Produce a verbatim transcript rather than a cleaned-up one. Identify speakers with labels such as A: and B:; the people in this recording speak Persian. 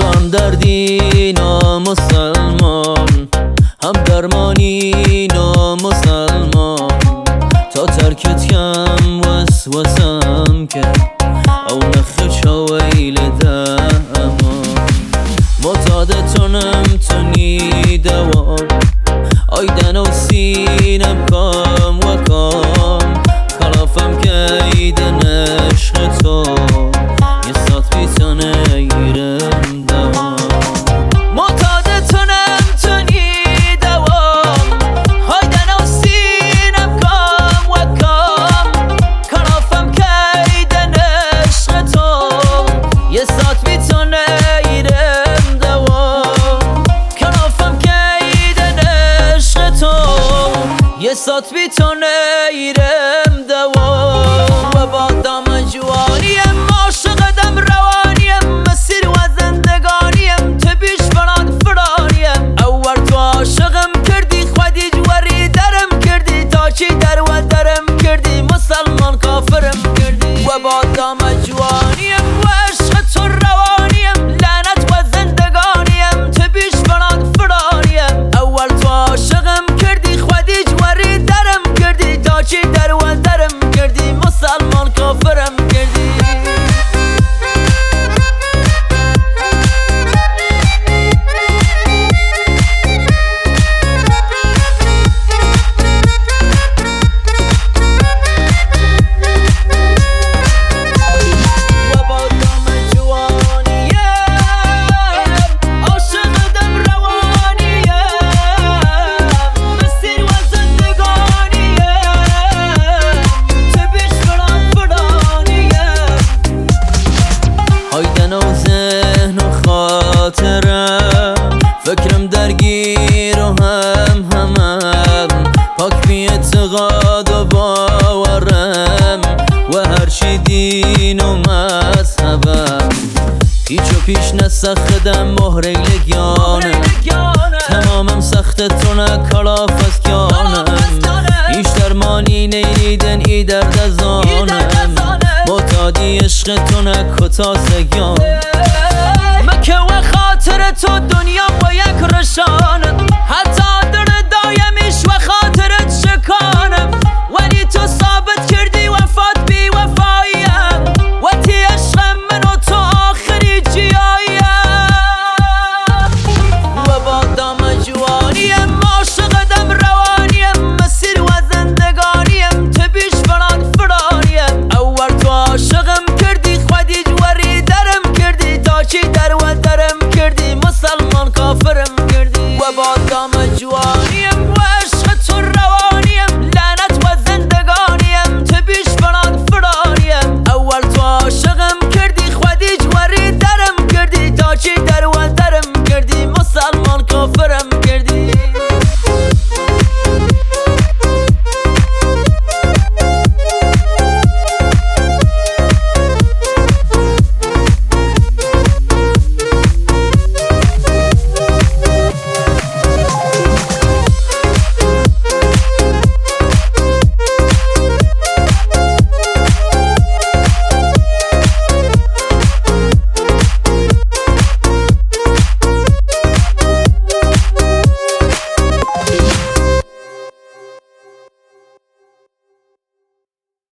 A: تو هم دردی نامسلمان، هم درمانی نامسلمان. تا ترکت کم وسوسم کرد او نخش ویل دامان. معتادتونم تونی دوام آیدن و سینم کام و کام. خلافم که ایدن عشق تو یه سات بیتانه ایرم دوام. معتادتونم تونی دوام آیدن و سینم کام و کام. خلافم که ایدن عشق تو یه سات بیتانه ایرم دوام. خلافم که ایدن عشق تو یه سات بیتانه ایرم دوام. و با دام جوانیم عاشقدم روانیم، مسیر و زندگانیم تبیش فراد فرانیم. اول تو عاشقم کردی خودی جوری درم کردی، تا چی در و درم کردی مسلمان کافرم کردی. و با دام جوانیم و عشق تو روانیم، لعنت و زندگانیم تبیش فراد فرانیم. اول تو عاشقم کردی خودی جوری درم کردی، تا چی در و درم کردی مسلمان کافرم کردی. فکرم درگیر و هم همم، پاک بی اعتقاد و باورم و هرچی دین و مذهبم. هیچو پیش نسخدم مهره لگیانم، تمامم سخت تونه کلاف از کیانم. هیچ درمانی نیدن ای درد از آنم، معتادی عشق تونه کتاسگیان. مکه و خاطر تو دنیا با یک رشانم، حتی در دایمیش و خاطرت شکانم. ولی تو ثابت کردی وفات بی وفاییم، و تی عشق من و تو آخری جیاییم. و با دام جوانیم عاشقدم روانیم، مسیر و زندگانیم تبیش فراد فرانیم. اول تو عاشقم کردی خودی جوری درم کردی، تا چی در و درم کردی مسلمان کافرم کردی. و با دام جوانیم و عشق تو روانیم، لعنت و زندگانیم تبیش فراد فرانیم. اول تو عاشقم